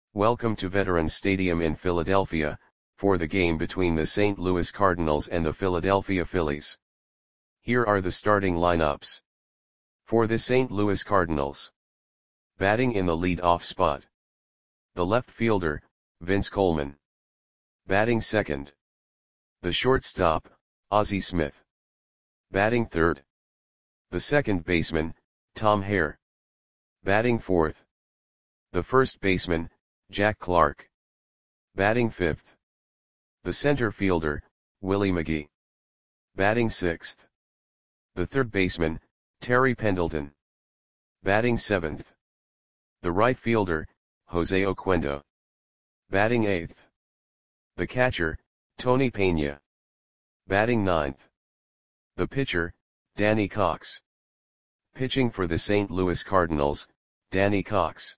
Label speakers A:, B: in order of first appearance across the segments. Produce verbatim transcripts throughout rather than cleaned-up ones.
A: Welcome to Veterans Stadium in Philadelphia, for the game between the Saint Louis Cardinals and the Philadelphia Phillies. Here are the starting lineups. For the Saint Louis Cardinals. Batting in the lead-off spot. The left fielder, Vince Coleman. Batting second. The shortstop, Ozzie Smith. Batting third. The second baseman, Tom Hare. Batting fourth. The first baseman, Jack Clark. Batting fifth. The center fielder, Willie McGee. Batting sixth. The third baseman, Terry Pendleton. Batting seventh. The right fielder, Jose Oquendo. Batting eighth. The catcher, Tony Pena. Batting ninth. The pitcher, Danny Cox. Pitching for the Saint Louis Cardinals, Danny Cox.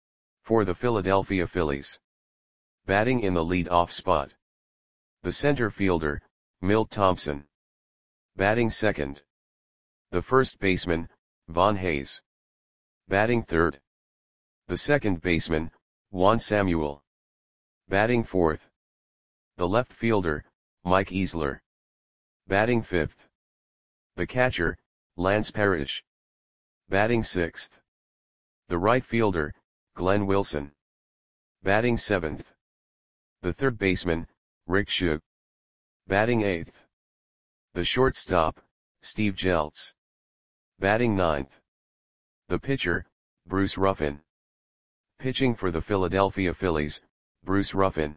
A: For the Philadelphia Phillies. Batting in the lead-off spot. The center fielder, Milt Thompson. Batting second. The first baseman, Von Hayes. Batting third. The second baseman, Juan Samuel. Batting fourth. The left fielder, Mike Easler. Batting fifth. The catcher, Lance Parrish. Batting sixth. The right fielder, Glenn Wilson. Batting seventh. The third baseman, Rick Shug. Batting eighth. The shortstop, Steve Jeltz. Batting ninth. The pitcher, Bruce Ruffin. Pitching for the Philadelphia Phillies, Bruce Ruffin.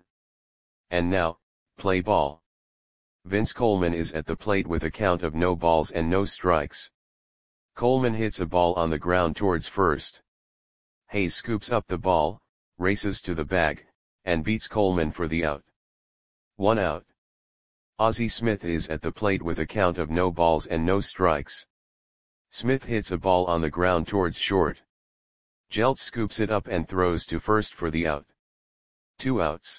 A: And now, play ball. Vince Coleman is at the plate with a count of no balls and no strikes. Coleman hits a ball on the ground towards first. Hayes scoops up the ball, races to the bag, and beats Coleman for the out. One out. Ozzie Smith is at the plate with a count of no balls and no strikes. Smith hits a ball on the ground towards short. Jeltz scoops it up and throws to first for the out. Two outs.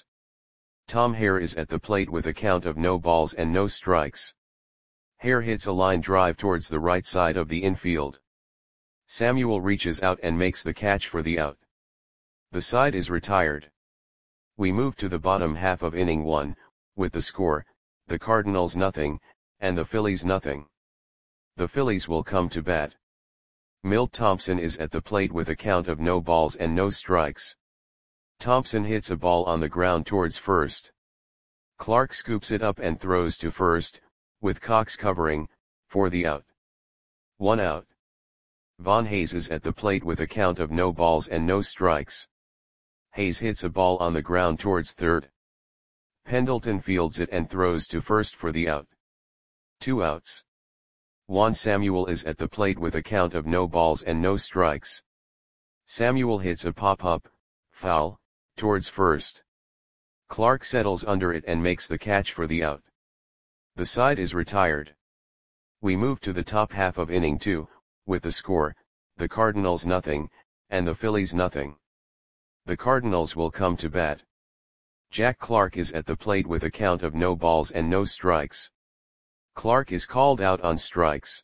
A: Tom Hare is at the plate with a count of no balls and no strikes. Hare hits a line drive towards the right side of the infield. Samuel reaches out and makes the catch for the out. The side is retired. We move to the bottom half of inning one, with the score, the Cardinals nothing, and the Phillies nothing. The Phillies will come to bat. Milt Thompson is at the plate with a count of no balls and no strikes. Thompson hits a ball on the ground towards first. Clark scoops it up and throws to first, with Cox covering, for the out. One out. Von Hayes is at the plate with a count of no balls and no strikes. Hayes hits a ball on the ground towards third. Pendleton fields it and throws to first for the out. Two outs. Juan Samuel is at the plate with a count of no balls and no strikes. Samuel hits a pop-up, foul, towards first. Clark settles under it and makes the catch for the out. The side is retired. We move to the top half of inning two, with the score, the Cardinals nothing, and the Phillies nothing. The Cardinals will come to bat. Jack Clark is at the plate with a count of no balls and no strikes. Clark is called out on strikes.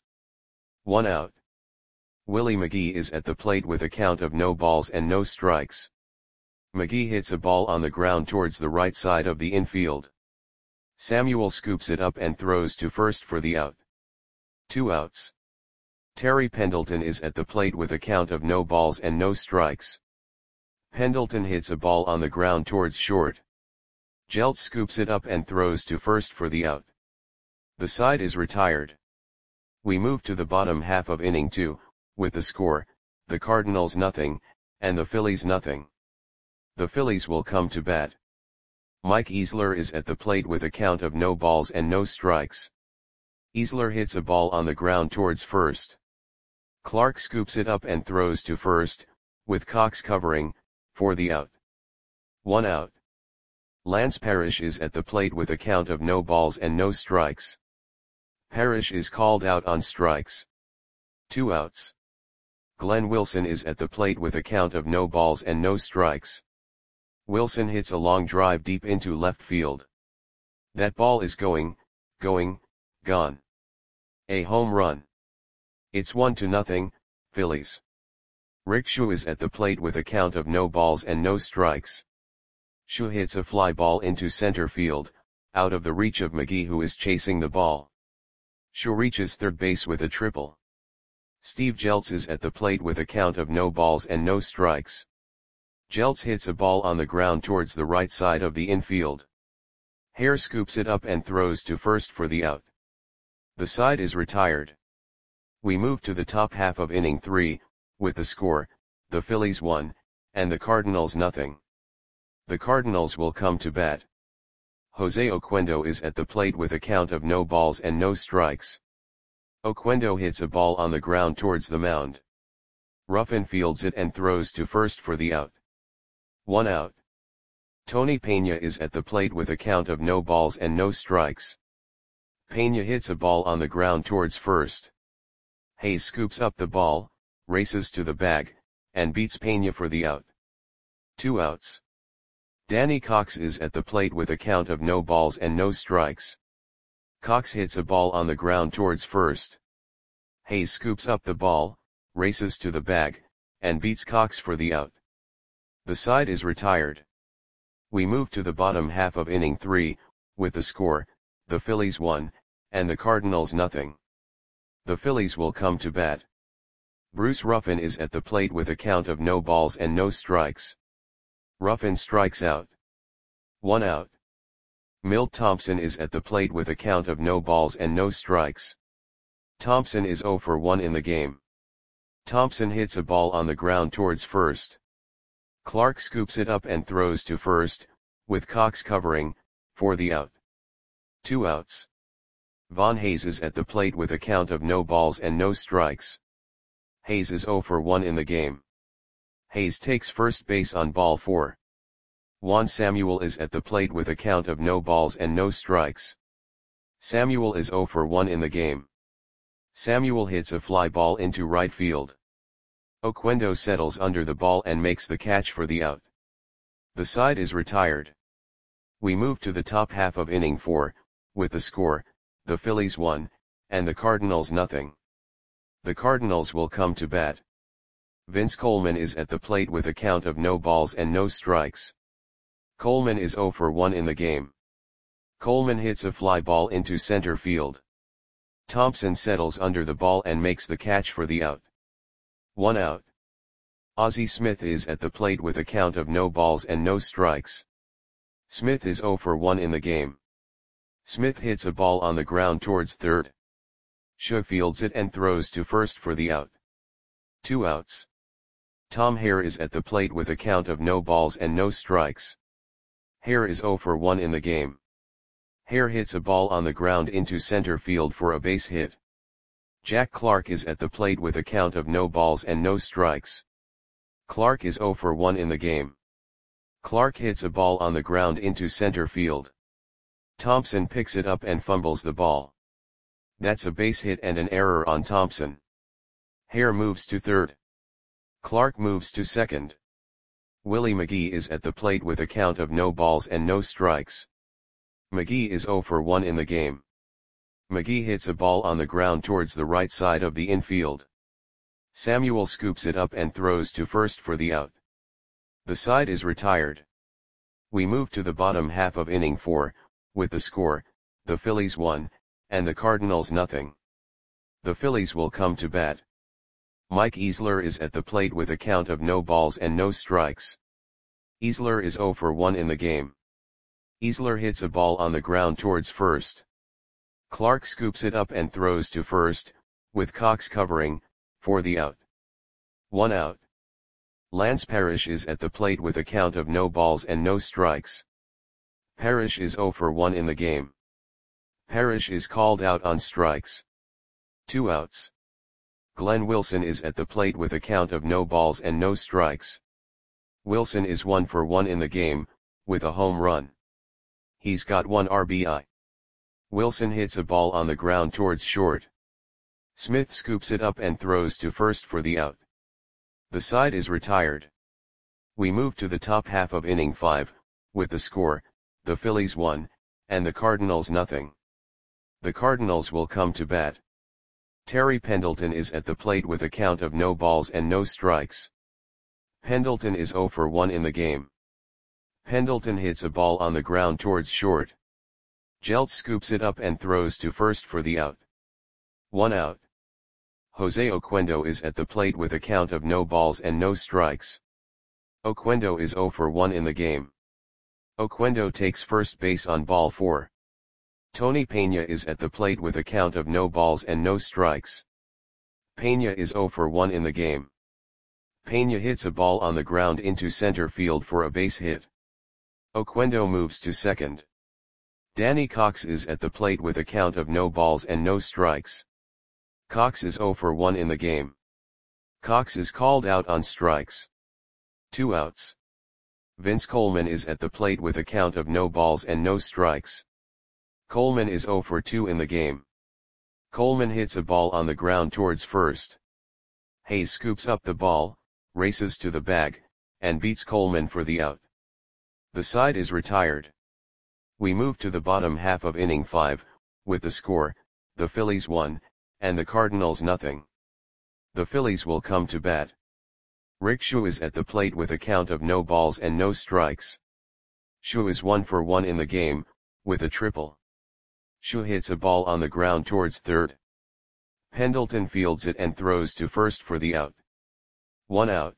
A: One out. Willie McGee is at the plate with a count of no balls and no strikes. McGee hits a ball on the ground towards the right side of the infield. Samuel scoops it up and throws to first for the out. Two outs. Terry Pendleton is at the plate with a count of no balls and no strikes. Pendleton hits a ball on the ground towards short. Jeltz scoops it up and throws to first for the out. The side is retired. We move to the bottom half of inning two, with the score, the Cardinals nothing, and the Phillies nothing. The Phillies will come to bat. Mike Easler is at the plate with a count of no balls and no strikes. Easler hits a ball on the ground towards first. Clark scoops it up and throws to first, with Cox covering, for the out. One out. Lance Parrish is at the plate with a count of no balls and no strikes. Parrish is called out on strikes. Two outs. Glenn Wilson is at the plate with a count of no balls and no strikes. Wilson hits a long drive deep into left field. That ball is going, going, gone. A home run. It's one to nothing, Phillies. Rick Shu is at the plate with a count of no balls and no strikes. Shu hits a fly ball into center field, out of the reach of McGee, who is chasing the ball. Shu reaches third base with a triple. Steve Jeltz is at the plate with a count of no balls and no strikes. Jeltz hits a ball on the ground towards the right side of the infield. Hare scoops it up and throws to first for the out. The side is retired. We move to the top half of inning three, with the score, the Phillies one, and the Cardinals nothing. The Cardinals will come to bat. Jose Oquendo is at the plate with a count of no balls and no strikes. Oquendo hits a ball on the ground towards the mound. Ruffin fields it and throws to first for the out. One out. Tony Pena is at the plate with a count of no balls and no strikes. Pena hits a ball on the ground towards first. Hayes scoops up the ball, races to the bag, and beats Pena for the out. Two outs. Danny Cox is at the plate with a count of no balls and no strikes. Cox hits a ball on the ground towards first. Hayes scoops up the ball, races to the bag, and beats Cox for the out. The side is retired. We move to the bottom half of inning three, with the score, the Phillies one, and the Cardinals nothing. The Phillies will come to bat. Bruce Ruffin is at the plate with a count of no balls and no strikes. Ruffin strikes out. One out. Milt Thompson is at the plate with a count of no balls and no strikes. Thompson is oh for one in the game. Thompson hits a ball on the ground towards first. Clark scoops it up and throws to first, with Cox covering, for the out. Two outs. Von Hayes is at the plate with a count of no balls and no strikes. Hayes is oh for one in the game. Hayes takes first base on ball four. Juan Samuel is at the plate with a count of no balls and no strikes. Samuel is oh for one in the game. Samuel hits a fly ball into right field. Oquendo settles under the ball and makes the catch for the out. The side is retired. We move to the top half of inning four, with the score, the Phillies one, and the Cardinals nothing. The Cardinals will come to bat. Vince Coleman is at the plate with a count of no balls and no strikes. Coleman is oh for one in the game. Coleman hits a fly ball into center field. Thompson settles under the ball and makes the catch for the out. One out. Ozzie Smith is at the plate with a count of no balls and no strikes. Smith is oh for one in the game. Smith hits a ball on the ground towards third. Shaw fields it and throws to first for the out. Two outs. Tom Hare is at the plate with a count of no balls and no strikes. Hare is oh for one in the game. Hare hits a ball on the ground into center field for a base hit. Jack Clark is at the plate with a count of no balls and no strikes. Clark is oh for one in the game. Clark hits a ball on the ground into center field. Thompson picks it up and fumbles the ball. That's a base hit and an error on Thompson. Hare moves to third. Clark moves to second. Willie McGee is at the plate with a count of no balls and no strikes. McGee is oh for one in the game. McGee hits a ball on the ground towards the right side of the infield. Samuel scoops it up and throws to first for the out. The side is retired. We move to the bottom half of inning four, with the score, the Phillies one, and the Cardinals nothing. The Phillies will come to bat. Mike Easler is at the plate with a count of no balls and no strikes. Easler is oh for one in the game. Easler hits a ball on the ground towards first. Clark scoops it up and throws to first, with Cox covering, for the out. One out. Lance Parrish is at the plate with a count of no balls and no strikes. Parrish is oh for one in the game. Parrish is called out on strikes. Two outs. Glenn Wilson is at the plate with a count of no balls and no strikes. Wilson is one for one in the game, with a home run. He's got one R B I. Wilson hits a ball on the ground towards short. Smith scoops it up and throws to first for the out. The side is retired. We move to the top half of inning five, with the score, the Phillies one, and the Cardinals nothing. The Cardinals will come to bat. Terry Pendleton is at the plate with a count of no balls and no strikes. Pendleton is zero for one in the game. Pendleton hits a ball on the ground towards short. Jeltz scoops it up and throws to first for the out. One out. Jose Oquendo is at the plate with a count of no balls and no strikes. Oquendo is zero for one in the game. Oquendo takes first base on ball four. Tony Peña is at the plate with a count of no balls and no strikes. Peña is zero for one in the game. Peña hits a ball on the ground into center field for a base hit. Oquendo moves to second. Danny Cox is at the plate with a count of no balls and no strikes. Cox is zero for one in the game. Cox is called out on strikes. Two outs. Vince Coleman is at the plate with a count of no balls and no strikes. Coleman is zero for two in the game. Coleman hits a ball on the ground towards first. Hayes scoops up the ball, races to the bag, and beats Coleman for the out. The side is retired. We move to the bottom half of inning five, with the score, the Phillies one, and the Cardinals nothing. The Phillies will come to bat. Rick Schu is at the plate with a count of no balls and no strikes. Schu is one for one in the game, with a triple. Schu hits a ball on the ground towards third. Pendleton fields it and throws to first for the out. One out.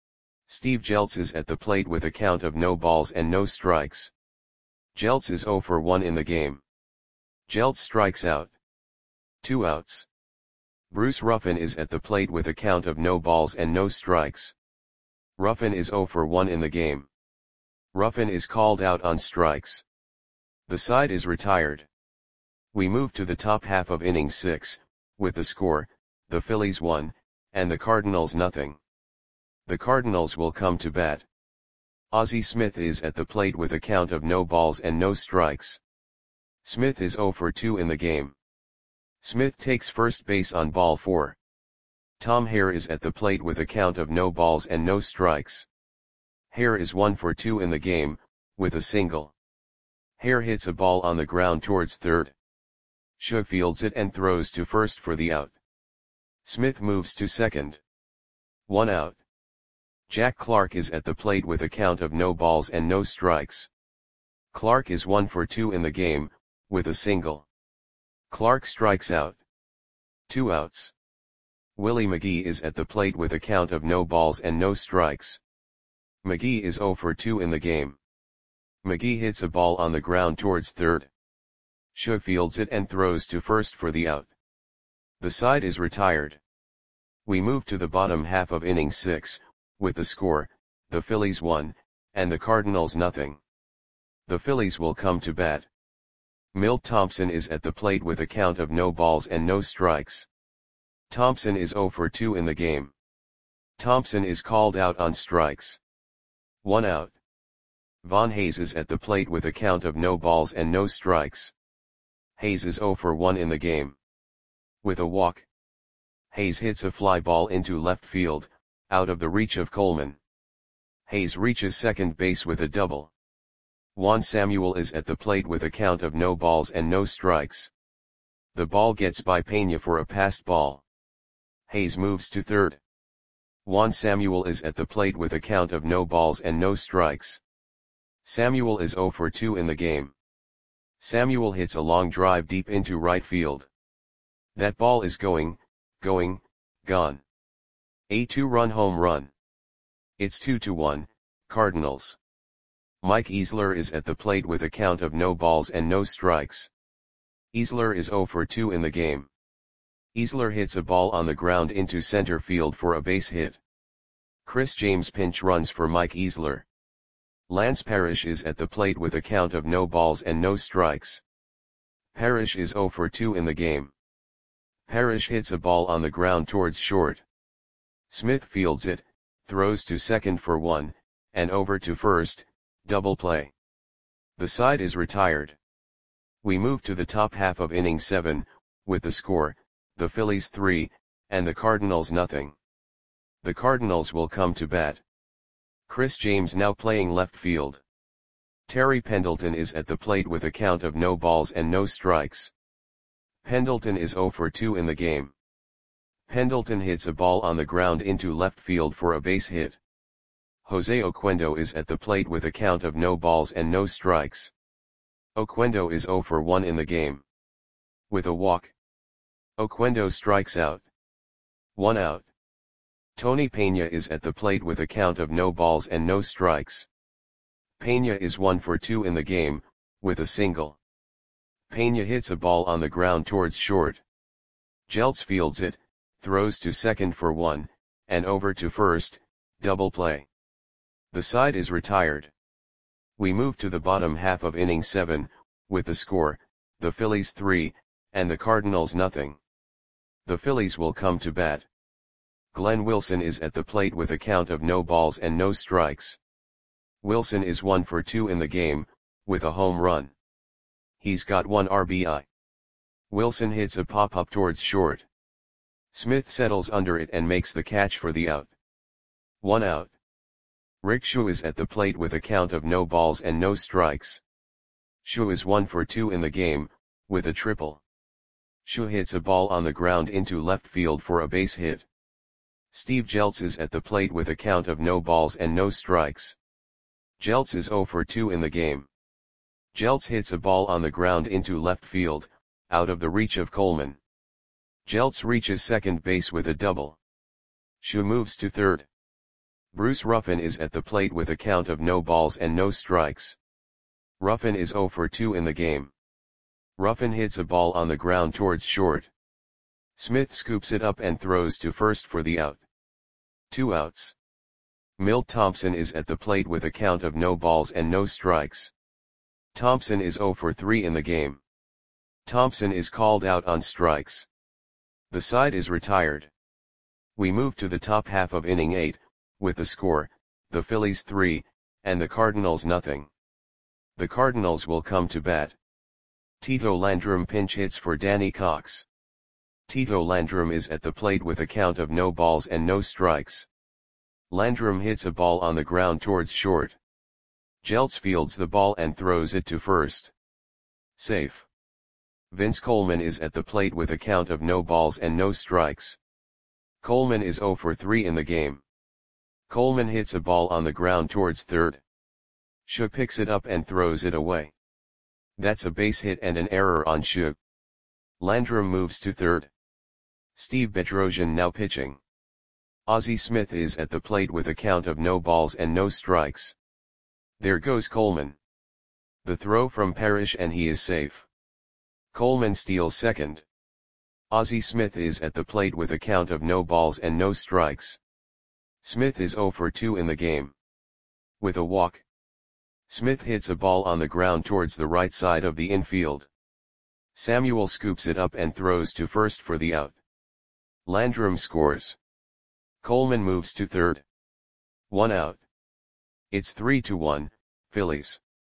A: Steve Jeltz is at the plate with a count of no balls and no strikes. Jeltz is zero for one in the game. Jeltz strikes out. Two outs. Bruce Ruffin is at the plate with a count of no balls and no strikes. Ruffin is zero for one in the game. Ruffin is called out on strikes. The side is retired. We move to the top half of inning six, with the score, the Phillies one, and the Cardinals nothing. The Cardinals will come to bat. Ozzie Smith is at the plate with a count of no balls and no strikes. Smith is zero for two in the game. Smith takes first base on ball four. Tom Hare is at the plate with a count of no balls and no strikes. Hare is one for two in the game, with a single. Hare hits a ball on the ground towards third. Schu fields it and throws to first for the out. Smith moves to second. One out. Jack Clark is at the plate with a count of no balls and no strikes. Clark is one for two in the game, with a single. Clark strikes out. Two outs. Willie McGee is at the plate with a count of no balls and no strikes. McGee is zero for two in the game. McGee hits a ball on the ground towards third. Schu fields it and throws to first for the out. The side is retired. We move to the bottom half of inning six, with the score, the Phillies one, and the Cardinals nothing. The Phillies will come to bat. Milt Thompson is at the plate with a count of no balls and no strikes. Thompson is zero for two in the game. Thompson is called out on strikes. One out. Von Hayes is at the plate with a count of no balls and no strikes. Hayes is zero for one in the game. With a walk. Hayes hits a fly ball into left field, out of the reach of Coleman. Hayes reaches second base with a double. Juan Samuel is at the plate with a count of no balls and no strikes. The ball gets by Peña for a passed ball. Hayes moves to third. Juan Samuel is at the plate with a count of no balls and no strikes. Samuel is zero for two in the game. Samuel hits a long drive deep into right field. That ball is going, going, gone. A two-run home run. It's two to one, Cardinals. Mike Easler is at the plate with a count of no balls and no strikes. Easler is zero for two in the game. Easler hits a ball on the ground into center field for a base hit. Chris James pinch runs for Mike Easler. Lance Parrish is at the plate with a count of no balls and no strikes. Parrish is zero for two in the game. Parrish hits a ball on the ground towards short. Smith fields it, throws to second for one, and over to first, double play. The side is retired. We move to the top half of inning seven, with the score, the Phillies three, and the Cardinals nothing. The Cardinals will come to bat. Chris James now playing left field. Terry Pendleton is at the plate with a count of no balls and no strikes. Pendleton is zero for two in the game. Pendleton hits a ball on the ground into left field for a base hit. Jose Oquendo is at the plate with a count of no balls and no strikes. Oquendo is zero for one in the game. With a walk, Oquendo strikes out. One out. Tony Peña is at the plate with a count of no balls and no strikes. Peña is one for two in the game, with a single. Peña hits a ball on the ground towards short. Jeltz fields it, throws to second for one, and over to first, double play. The side is retired. We move to the bottom half of inning seven, with the score, the Phillies three, and the Cardinals nothing. The Phillies will come to bat. Glenn Wilson is at the plate with a count of no balls and no strikes. Wilson is one for two in the game, with a home run. He's got one R B I. Wilson hits a pop-up towards short. Smith settles under it and makes the catch for the out. One out. Rick Schu is at the plate with a count of no balls and no strikes. Schu is one for two in the game, with a triple. Schu hits a ball on the ground into left field for a base hit. Steve Jeltz is at the plate with a count of no balls and no strikes. Jeltz is zero for two in the game. Jeltz hits a ball on the ground into left field, out of the reach of Coleman. Jeltz reaches second base with a double. Schu moves to third. Bruce Ruffin is at the plate with a count of no balls and no strikes. Ruffin is zero for two in the game. Ruffin hits a ball on the ground towards short. Smith scoops it up and throws to first for the out. Two outs. Milt Thompson is at the plate with a count of no balls and no strikes. Thompson is zero for three in the game. Thompson is called out on strikes. The side is retired. We move to the top half of inning eight, with the score, the Phillies three, and the Cardinals nothing. The Cardinals will come to bat. Tito Landrum pinch hits for Danny Cox. Tito Landrum is at the plate with a count of no balls and no strikes. Landrum hits a ball on the ground towards short. Jeltz fields the ball and throws it to first. Safe. Vince Coleman is at the plate with a count of no balls and no strikes. Coleman is zero for three in the game. Coleman hits a ball on the ground towards third. Schu picks it up and throws it away. That's a base hit and an error on Schu. Landrum moves to third. Steve Bedrosian now pitching. Ozzie Smith is at the plate with a count of no balls and no strikes. There goes Coleman. The throw from Parrish and he is safe. Coleman steals second. Ozzie Smith is at the plate with a count of no balls and no strikes. Smith is zero for two in the game. With a walk, Smith hits a ball on the ground towards the right side of the infield. Samuel scoops it up and throws to first for the out. Landrum scores. Coleman moves to third. One out. It's three to one, Phillies.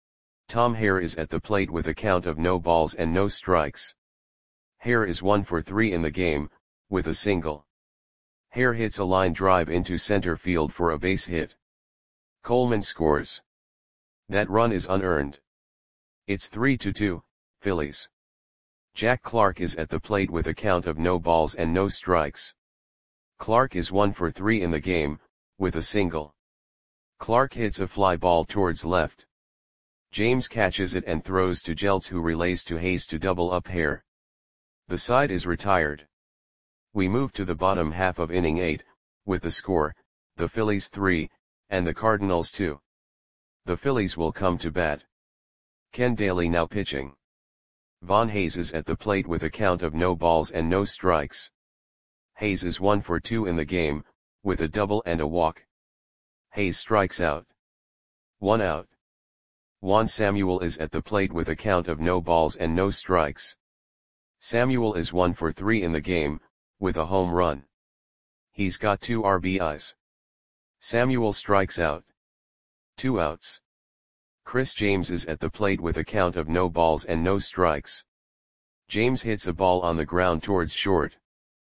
A: Tom Hare is at the plate with a count of no balls and no strikes. Hare is one for three in the game, with a single. Hare hits a line drive into center field for a base hit. Coleman scores. That run is unearned. It's three to two, Phillies. Jack Clark is at the plate with a count of no balls and no strikes. Clark is one for three in the game, with a single. Clark hits a fly ball towards left. James catches it and throws to Jeltz, who relays to Hayes to double up Hare. The side is retired. We move to the bottom half of inning eight, with the score, the Phillies three, and the Cardinals two. The Phillies will come to bat. Ken Daly now pitching. Von Hayes is at the plate with a count of no balls and no strikes. Hayes is one for two in the game, with a double and a walk. Hayes strikes out. One out. Juan Samuel is at the plate with a count of no balls and no strikes. Samuel is one for three in the game, with a home run. He's got two R B Is. Samuel strikes out. Two outs. Chris James is at the plate with a count of no balls and no strikes. James hits a ball on the ground towards short.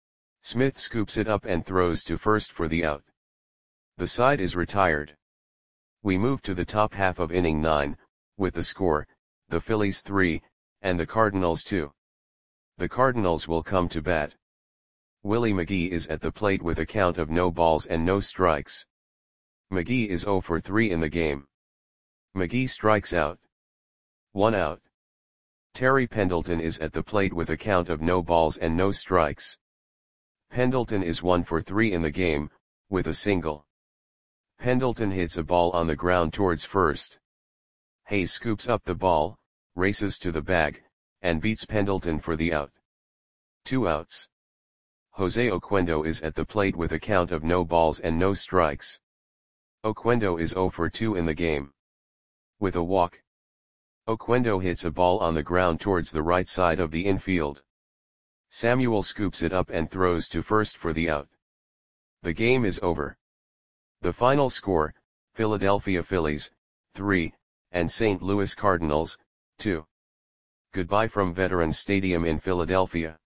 A: Smith scoops it up and throws to first for the out. The side is retired. We move to the top half of inning nine, with the score, the Phillies three, and the Cardinals two. The Cardinals will come to bat. Willie McGee is at the plate with a count of no balls and no strikes. McGee is zero for three in the game. McGee strikes out. One out. Terry Pendleton is at the plate with a count of no balls and no strikes. Pendleton is one for three in the game, with a single. Pendleton hits a ball on the ground towards first. Hayes scoops up the ball, races to the bag, and beats Pendleton for the out. Two outs. Jose Oquendo is at the plate with a count of no balls and no strikes. Oquendo is zero for two in the game. With a walk. Oquendo hits a ball on the ground towards the right side of the infield. Samuel scoops it up and throws to first for the out. The game is over. The final score, Philadelphia Phillies, three, and Saint Louis Cardinals, two. Goodbye from Veterans Stadium in Philadelphia.